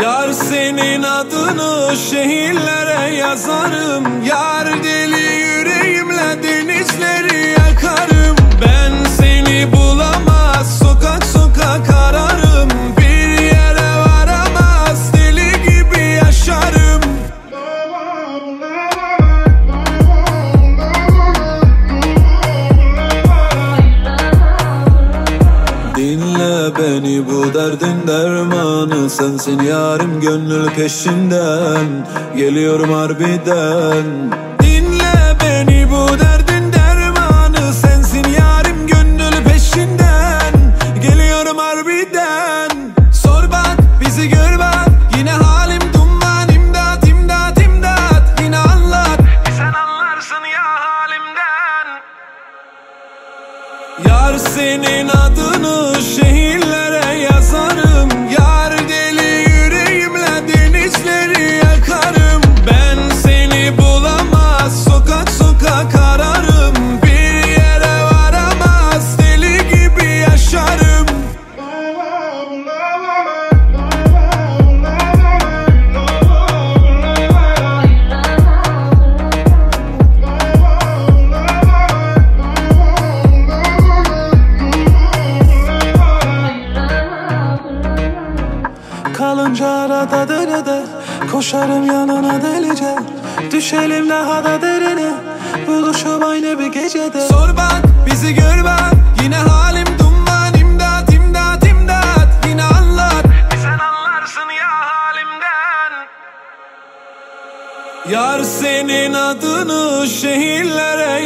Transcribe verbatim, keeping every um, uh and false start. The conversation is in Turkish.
Yar senin adını şehirlere yazarım. Yar deli yüreğimle denizleri yakarım. Ben seni bulamaz, sokak sokak ararım. Bir yere varamaz, deli gibi yaşarım. Dinle beni, bu derdin dermanı sensin yarim, gönül peşinden geliyorum harbiden. Dinle beni, bu derdin dermanı sensin yarim, gönül peşinden geliyorum harbiden. Sor bak, bizi gör bak, yine halim duman. İmdat imdat imdat, yine anlat, sen anlarsın ya halimden. Yar senin adını şehirlere yazarım. Yar deli yüreğimle denizleri yakarım. Ben seni bulamaz, sokak sokak ararım. Bir yere varamaz, deli gibi yaşarım. Kalınca arada derede, koşarım yanına delice. Düşelim daha da derine, buluşup aynı bir gecede. Sor bak, bizi gör bak, yine halim duman. İmdat imdat imdat, yine anlat, sen anlarsın ya halimden. Yar senin adını şehirlere